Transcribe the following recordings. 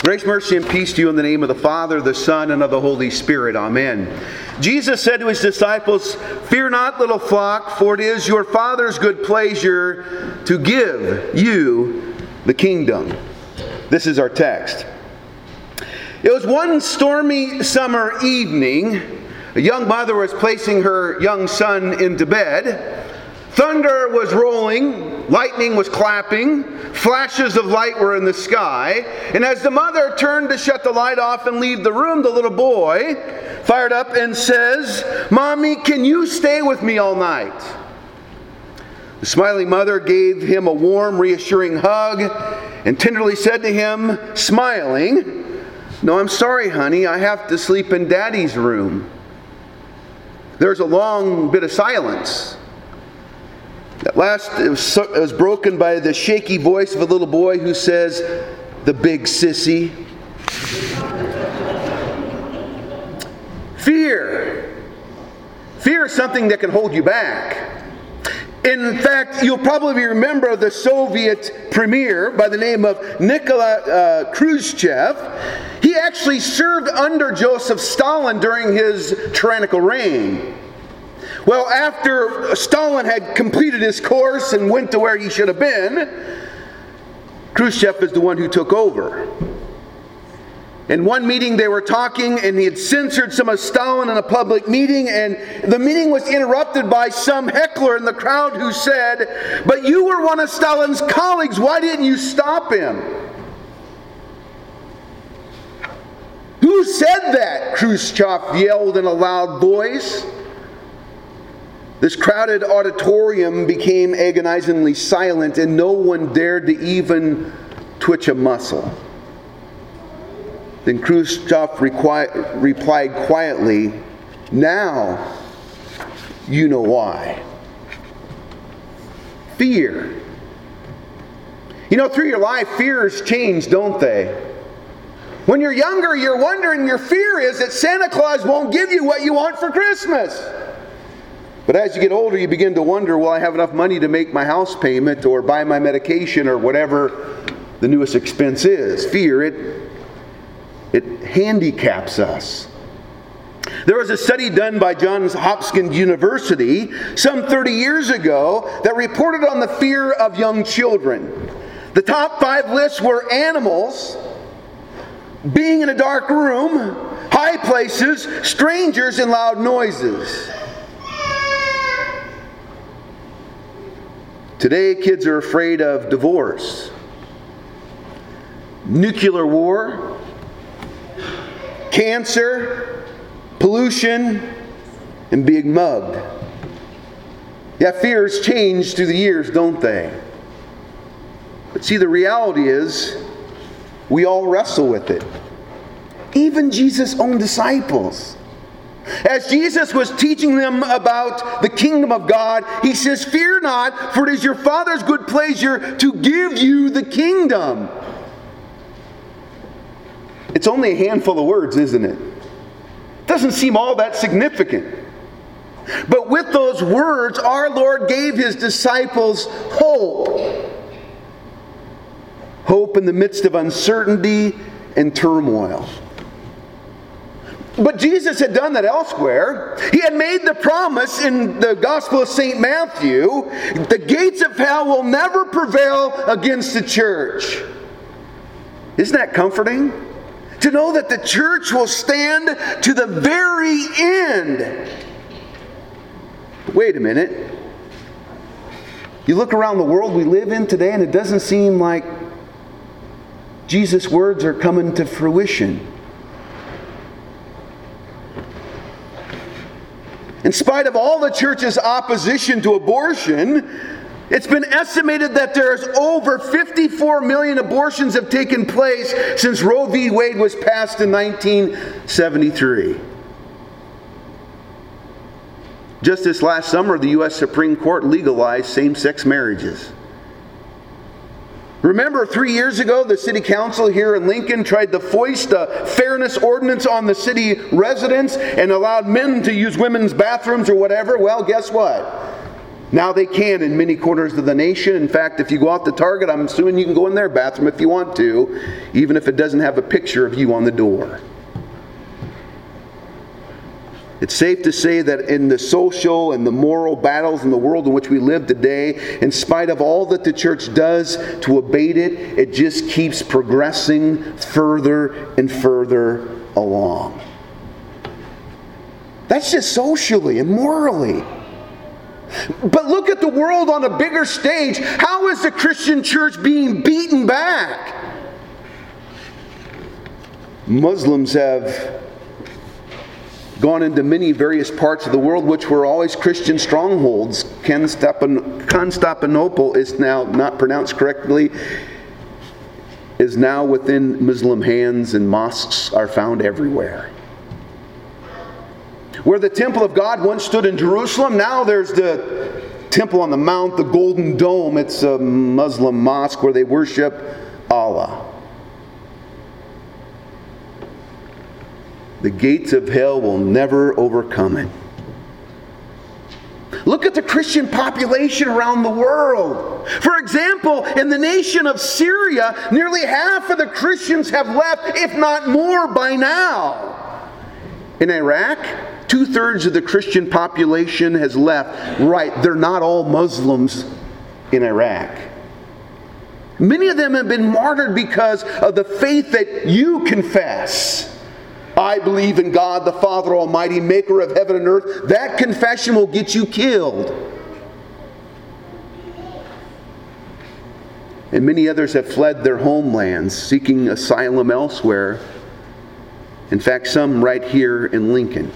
Grace, mercy, and peace to you in the name of the Father, the Son, and of the Holy Spirit. Amen. Jesus said to his disciples, "Fear not, little flock, for it is your Father's good pleasure to give you the kingdom." This is our text. It was one stormy summer evening. A young mother was placing her young son into bed. Thunder was rolling, lightning was clapping, flashes of light were in the sky, and as the mother turned to shut the light off and leave the room, the little boy fired up and says, "Mommy, can you stay with me all night?" The smiling mother gave him a warm, reassuring hug and tenderly said to him, smiling, "No, I'm sorry, honey, I have to sleep in Daddy's room." There's a long bit of silence. At last, it was broken by the shaky voice of a little boy who says, "The big sissy." Fear. Fear is something that can hold you back. In fact, you'll probably remember the Soviet premier by the name of Nikita Khrushchev. He actually served under Joseph Stalin during his tyrannical reign. Well, after Stalin had completed his course and went to where he should have been, Khrushchev is the one who took over. In one meeting they were talking, and he had censored some of Stalin in a public meeting, and the meeting was interrupted by some heckler in the crowd who said, "But you were one of Stalin's colleagues, why didn't you stop him?" "Who said that?" Khrushchev yelled in a loud voice. This crowded auditorium became agonizingly silent, and no one dared to even twitch a muscle. Then Khrushchev replied quietly, "Now you know why." Fear. You know, through your life, fears change, don't they? When you're younger, you're wondering, your fear is that Santa Claus won't give you what you want for Christmas. But as you get older, you begin to wonder, will I have enough money to make my house payment or buy my medication or whatever the newest expense is? Fear, it handicaps us. There was a study done by Johns Hopkins University some 30 years ago that reported on the fear of young children. The top 5 lists were animals, being in a dark room, high places, strangers, and loud noises. Today, kids are afraid of divorce, nuclear war, cancer, pollution, and being mugged. Yeah, fears change through the years, don't they? But see, the reality is, we all wrestle with it. Even Jesus' own disciples. As Jesus was teaching them about the kingdom of God, he says, "Fear not, for it is your Father's good pleasure to give you the kingdom." It's only a handful of words, isn't it? Doesn't seem all that significant. But with those words, our Lord gave his disciples hope. Hope in the midst of uncertainty and turmoil. But Jesus had done that elsewhere. He had made the promise in the Gospel of St. Matthew, the gates of hell will never prevail against the church. Isn't that comforting? To know that the church will stand to the very end. Wait a minute. You look around the world we live in today, and it doesn't seem like Jesus' words are coming to fruition. In spite of all the church's opposition to abortion, it's been estimated that there's over 54 million abortions have taken place since Roe v. Wade was passed in 1973. Just this last summer, the U.S. Supreme Court legalized same-sex marriages. Remember 3 years ago, the city council here in Lincoln tried to foist a fairness ordinance on the city residents and allowed men to use women's bathrooms or whatever? Well, guess what? Now they can in many corners of the nation. In fact, if you go out to Target, I'm assuming you can go in their bathroom if you want to, even if it doesn't have a picture of you on the door. It's safe to say that in the social and the moral battles in the world in which we live today, in spite of all that the church does to abate it, it just keeps progressing further and further along. That's just socially and morally. But look at the world on a bigger stage. How is the Christian church being beaten back? Muslims have gone into many various parts of the world which were always Christian strongholds. Constantinople is now, not pronounced correctly, is now within Muslim hands, and mosques are found everywhere. Where the temple of God once stood in Jerusalem, now there's the Temple on the Mount, the Golden Dome. It's a Muslim mosque where they worship Allah. The gates of hell will never overcome it. Look at the Christian population around the world. For example, in the nation of Syria, nearly half of the Christians have left, if not more by now. In Iraq, 2/3 of the Christian population has left. Right, they're not all Muslims in Iraq. Many of them have been martyred because of the faith that you confess. I believe in God the Father Almighty, maker of heaven and earth. That confession will get you killed. And many others have fled their homelands, seeking asylum elsewhere. In fact, some right here in Lincoln.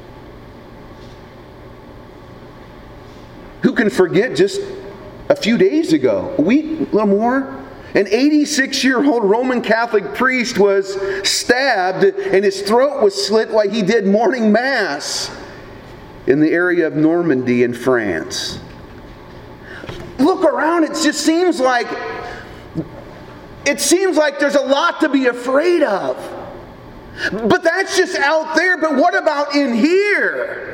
Who can forget just a few days ago, a week, a little more, an 86-year-old Roman Catholic priest was stabbed and his throat was slit while he did morning mass in the area of Normandy in France. Look around, it just seems like there's a lot to be afraid of. But that's just out there. But what about in here?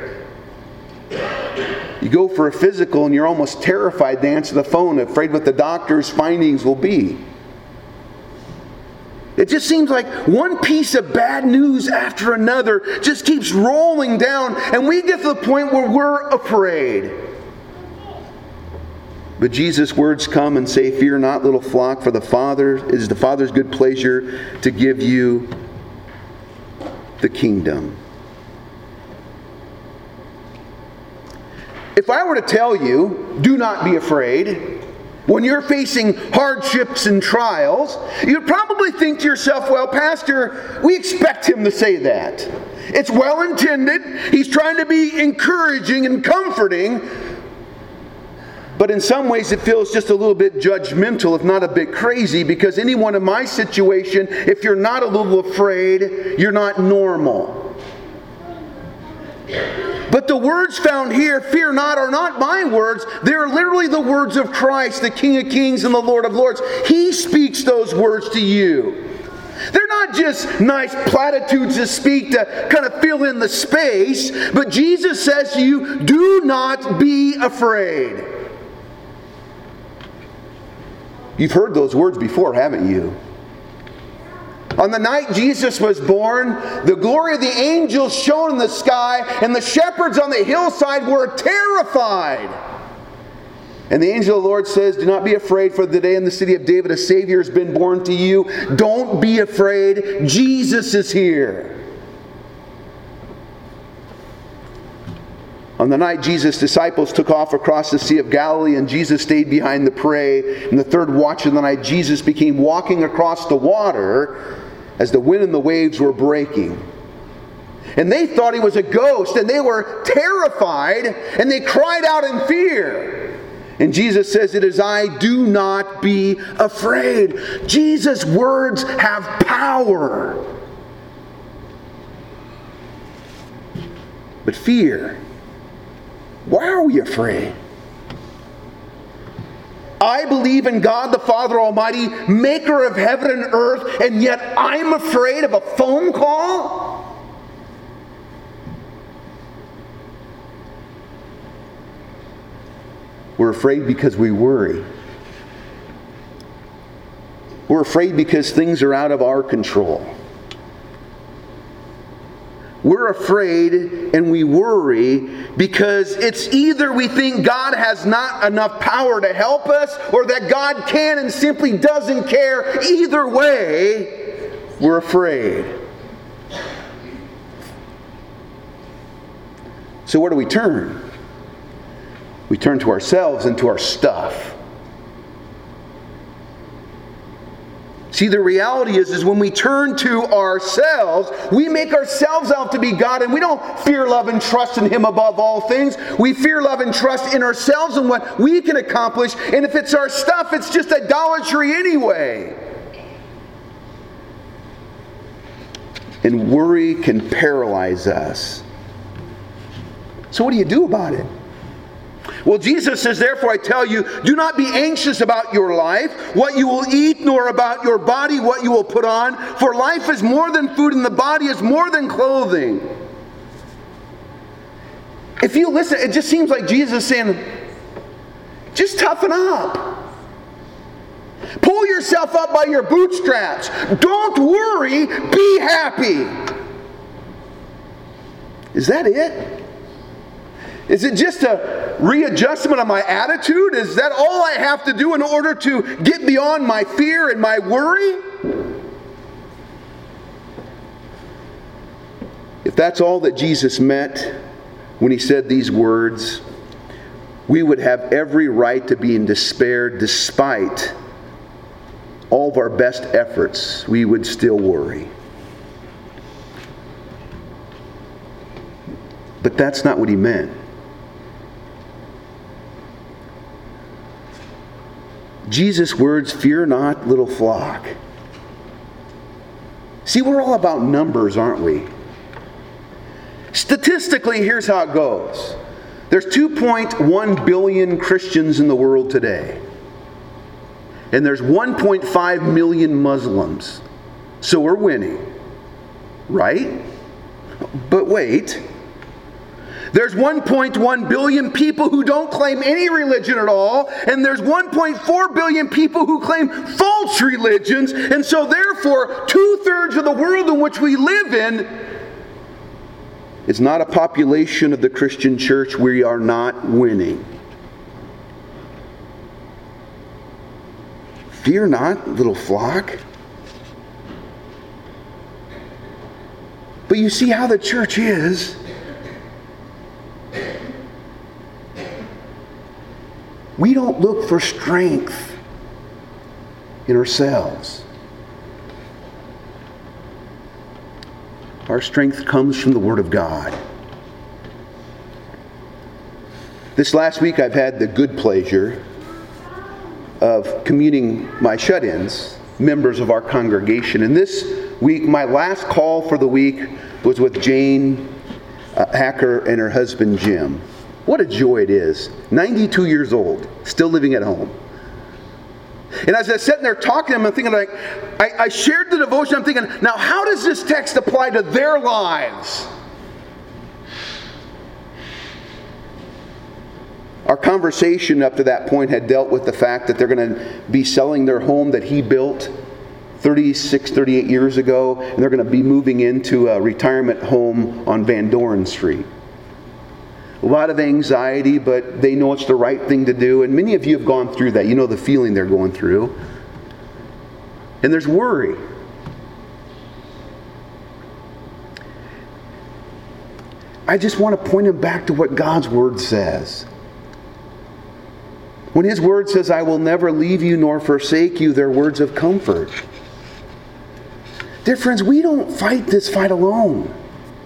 You go for a physical and you're almost terrified to answer the phone, afraid what the doctor's findings will be. It just seems like one piece of bad news after another just keeps rolling down, and we get to the point where we're afraid. But Jesus' words come and say, "Fear not, little flock, for it is the Father's good pleasure to give you the kingdom." If I were to tell you, do not be afraid, when you're facing hardships and trials, you'd probably think to yourself, well, Pastor, we expect him to say that. It's well intended. He's trying to be encouraging and comforting. But in some ways it feels just a little bit judgmental, if not a bit crazy, because anyone in my situation, if you're not a little afraid, you're not normal. But the words found here, fear not, are not my words. They're literally the words of Christ, the King of Kings and the Lord of Lords. He speaks those words to you. They're not just nice platitudes to speak to kind of fill in the space, but Jesus says to you, do not be afraid. You've heard those words before, haven't you? On the night Jesus was born, the glory of the angels shone in the sky, and the shepherds on the hillside were terrified. And the angel of the Lord says, do not be afraid, for today in the city of David a Savior has been born to you. Don't be afraid. Jesus is here. On the night Jesus' disciples took off across the Sea of Galilee and Jesus stayed behind to pray, in the third watch of the night, Jesus began walking across the water as the wind and the waves were breaking. And they thought he was a ghost, and they were terrified, and they cried out in fear. And Jesus says, it is I, do not be afraid. Jesus' words have power. But fear, why are we afraid? I believe in God the Father Almighty, maker of heaven and earth, and yet I'm afraid of a phone call? We're afraid because we worry. We're afraid because things are out of our control. We're afraid and we worry because it's either we think God has not enough power to help us, or that God can and simply doesn't care. Either way, we're afraid. So where do we turn? We turn to ourselves and to our stuff. See, the reality is when we turn to ourselves, we make ourselves out to be God, and we don't fear, love, and trust in Him above all things. We fear, love, and trust in ourselves and what we can accomplish. And if it's our stuff, it's just idolatry anyway. And worry can paralyze us. So what do you do about it? Well, Jesus says, therefore I tell you, do not be anxious about your life, what you will eat, nor about your body, what you will put on. For life is more than food, and the body is more than clothing. If you listen, it just seems like Jesus is saying, just toughen up. Pull yourself up by your bootstraps. Don't worry, be happy. Is that it? Is it just a readjustment of my attitude? Is that all I have to do in order to get beyond my fear and my worry? If that's all that Jesus meant when He said these words, we would have every right to be in despair. Despite all of our best efforts, we would still worry. But that's not what He meant. Jesus' words, fear not, little flock. See, we're all about numbers, aren't we? Statistically, here's how it goes. There's 2.1 billion Christians in the world today. And there's 1.5 million Muslims. So we're winning. Right? But wait. There's 1.1 billion people who don't claim any religion at all, and there's 1.4 billion people who claim false religions, and so therefore 2/3 of the world in which we live in is not a population of the Christian church. We are not winning. Fear not, little flock. But you see how the church is. We don't look for strength in ourselves. Our strength comes from the Word of God. This last week I've had the good pleasure of communing my shut-ins, members of our congregation. And this week, my last call for the week was with Jane Hacker and her husband Jim. What a joy it is. 92 years old, still living at home. And as I was sitting there talking to them, I'm thinking like, I shared the devotion, I'm thinking, now how does this text apply to their lives? Our conversation up to that point had dealt with the fact that they're going to be selling their home that he built 36, 38 years ago, and they're going to be moving into a retirement home on Van Doren Street. A lot of anxiety, but they know it's the right thing to do. And many of you have gone through that. You know the feeling they're going through. And there's worry. I just want to point them back to what God's Word says. When His Word says, I will never leave you nor forsake you, they're words of comfort. Dear friends, we don't fight this fight alone.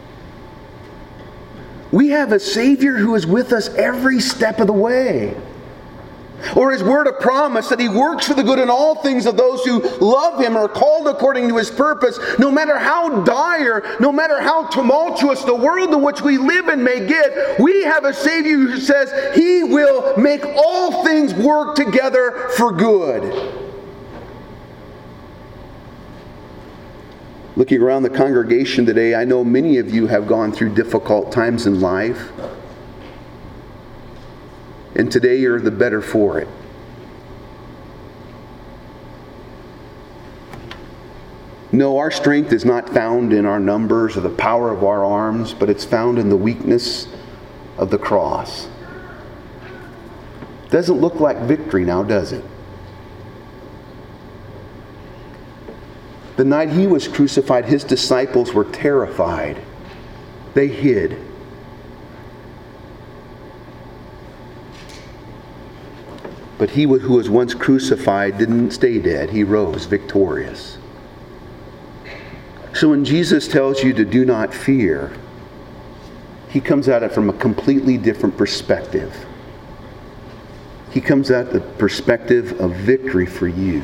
We have a Savior who is with us every step of the way. Or His word of promise that He works for the good in all things of those who love Him or are called according to His purpose. No matter how dire, no matter how tumultuous the world in which we live in may get, we have a Savior who says He will make all things work together for good. Looking around the congregation today, I know many of you have gone through difficult times in life. and today you're the better for it. No, our strength is not found in our numbers or the power of our arms, but it's found in the weakness of the cross. Doesn't look like victory now, does it? The night he was crucified, his disciples were terrified. They hid. But he who was once crucified didn't stay dead. He rose victorious. So when Jesus tells you to do not fear, he comes at it from a completely different perspective. He comes at the perspective of victory for you.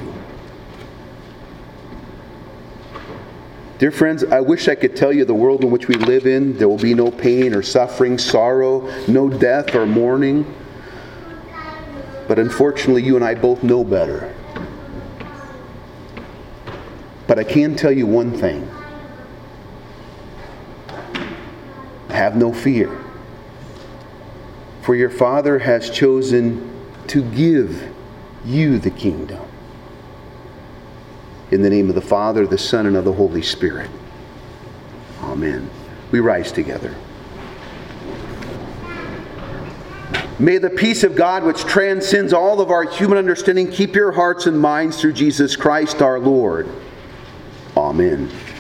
Dear friends, I wish I could tell you the world in which we live in, there will be no pain or suffering, sorrow, no death or mourning. But unfortunately, you and I both know better. But I can tell you one thing. Have no fear. For your Father has chosen to give you the kingdom. In the name of the Father, the Son, and of the Holy Spirit. Amen. We rise together. May the peace of God, which transcends all of our human understanding, keep your hearts and minds through Jesus Christ our Lord. Amen.